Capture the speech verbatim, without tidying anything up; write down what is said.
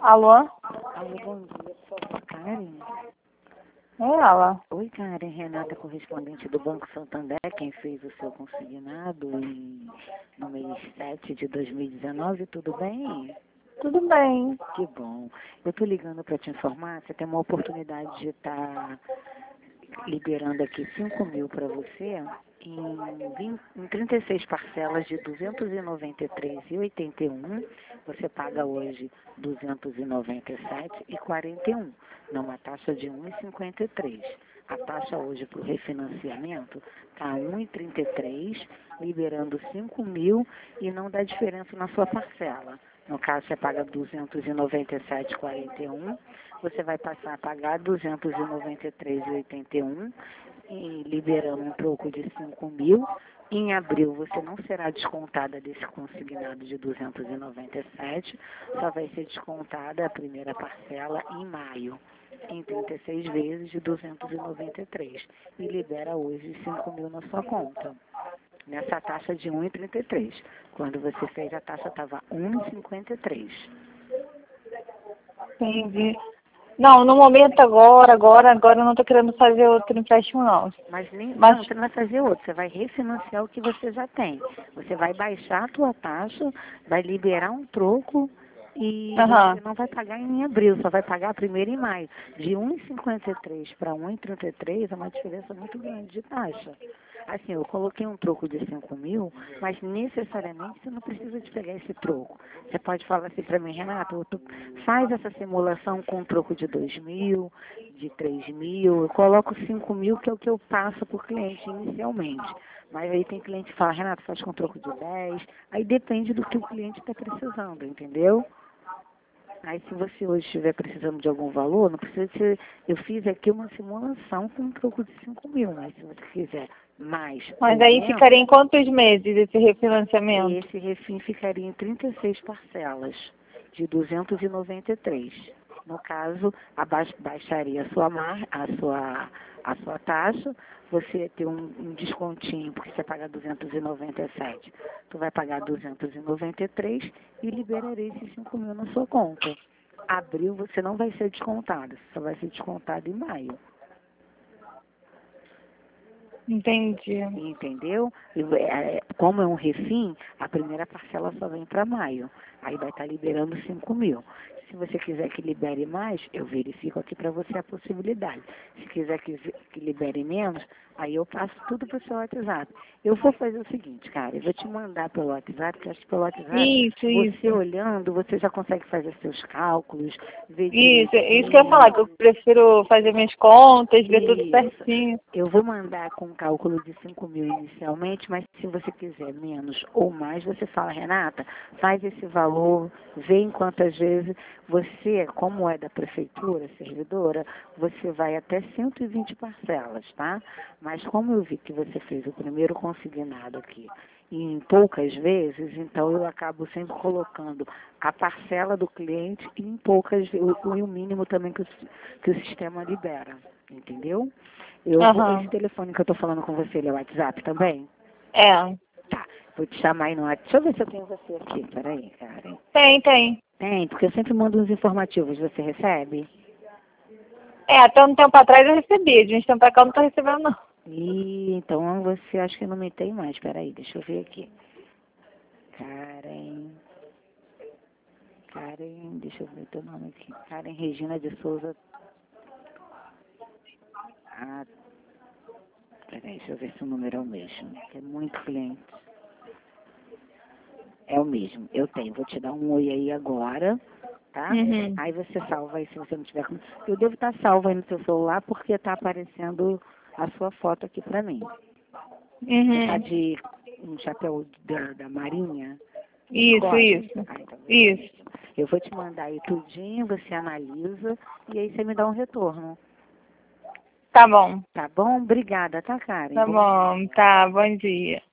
Alô? Alô, bom dia, por favor, Karen. É ela. Oi, Karen, Renata, correspondente do Banco Santander, quem fez o seu consignado em, no mês sete de dois mil e dezenove, tudo bem? Tudo bem. Que bom. Eu estou ligando para te informar, você tem uma oportunidade de estar liberando aqui cinco mil para você em, vinte, em trinta e seis parcelas de duzentos e noventa e três reais e oitenta e um centavos. Você paga hoje duzentos e noventa e sete reais e quarenta e um centavos, numa taxa de um real e cinquenta e três centavos. A taxa hoje para o refinanciamento está um real e trinta e três centavos, liberando cinco mil e não dá diferença na sua parcela. No caso, você paga duzentos e noventa e sete reais e quarenta e um centavos, você vai passar a pagar duzentos e noventa e três reais e oitenta e um centavos, e liberando um troco de cinco mil. Em abril, você não será descontada desse consignado de duzentos e noventa e sete, só vai ser descontada a primeira parcela em maio, em trinta e seis vezes de duzentos e noventa e três, e libera hoje cinco mil na sua conta, nessa taxa de um real e trinta e três. Quando você fez, a taxa estava um real e cinquenta e três. Entendi. Não, no momento agora, agora, agora eu não tô querendo fazer outro empréstimo não. Mas nem, Mas, não, você não vai fazer outro, você vai refinanciar o que você já tem. Você vai baixar a tua taxa, vai liberar um troco e aham, você não vai pagar em abril, só vai pagar primeiro em maio. De um real e cinquenta e três para um real e trinta e três é uma diferença muito grande de taxa. Assim, eu coloquei um troco de cinco mil, mas necessariamente você não precisa de pegar esse troco. Você pode falar assim para mim, Renato, tu faz essa simulação com um troco de dois mil, de três mil, eu coloco cinco mil, que é o que eu passo por cliente inicialmente. Mas aí tem cliente que fala, Renato, faz com troco de dez, aí depende do que o cliente está precisando, entendeu? Aí se você hoje estiver precisando de algum valor, não precisa ser, eu fiz aqui uma simulação com um troco de cinco mil, mas se você quiser mais mas ou aí menos, ficaria em quantos meses esse refinanciamento? esse refim ficaria em trinta e seis parcelas de duzentos e noventa e três. No caso, abaix- baixaria a sua, mar, a sua, a sua taxa, você ia ter um, um descontinho, porque você paga duzentos e noventa e sete. Tu vai pagar duzentos e noventa e três e liberaria esses cinco mil na sua conta. Abril você não vai ser descontado, só vai ser descontado em maio. Entendi. Entendeu? E, é, como é um refim, a primeira parcela só vem para maio. Aí vai estar liberando cinco mil. Se você quiser que libere mais, eu verifico aqui para você a possibilidade. Se quiser que, que libere menos, aí eu passo tudo para o seu WhatsApp. Eu vou fazer o seguinte, cara, eu vou te mandar pelo WhatsApp, porque acho que pelo WhatsApp, Isso, você isso. olhando, você já consegue fazer seus cálculos, ver Isso, é isso que eu ia falar, direitinho. que eu prefiro fazer minhas contas, ver tudo Isso. certinho. Eu vou mandar com um cálculo de cinco mil inicialmente, mas se você quiser menos ou mais, você fala, Renata, faz esse valor, vê em quantas vezes você, como é da prefeitura, servidora, você vai até cento e vinte parcelas, tá? Mas como eu vi que você fez o primeiro consignado aqui em poucas vezes, então eu acabo sempre colocando a parcela do cliente em poucas vezes, e o mínimo também que o, que o sistema libera, entendeu? Eu vou, esse Aham. telefone que eu tô falando com você, ele é o WhatsApp também? É. Tá, vou te chamar aí no WhatsApp. Deixa eu ver se eu tenho você aqui, peraí, Karen. Tem, tem. Tem, porque eu sempre mando uns informativos, você recebe? É, até um tempo atrás eu recebi, de uns tempos pra cá eu não tô recebendo não. Ih, então você acha que não me tem mais, peraí, deixa eu ver aqui. Karen, Karen, deixa eu ver teu nome aqui. Karen Regina de Souza. Ah, peraí, deixa eu ver se o número é o mesmo. Tem muito cliente. É o mesmo, eu tenho. Vou te dar um oi aí agora, tá? Uhum. Aí você salva aí se você não tiver com... Eu devo estar salva aí no seu celular porque tá aparecendo a sua foto aqui pra mim. Você tá Uhum. de um chapéu da, da Marinha? Isso, Código? isso. Ah, então beleza. Isso. Eu vou te mandar aí tudinho, você analisa e aí você me dá um retorno. Tá bom. Tá bom? Obrigada, tá, Karen? Tá Bom dia. bom. Tá, bom dia.